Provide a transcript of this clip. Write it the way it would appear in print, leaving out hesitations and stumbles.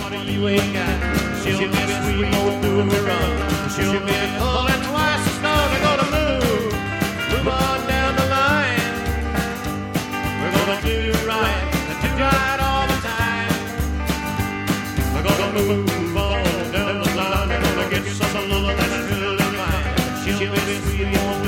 what you ain't got. She'll be sweet, more doing me wrong. She'll be pulling twice as slow. They're gonna move on down the line. We're gonna do right all the time. We're gonna move on down the line. We're gonna get some little that's really fine. She'll be sweet, more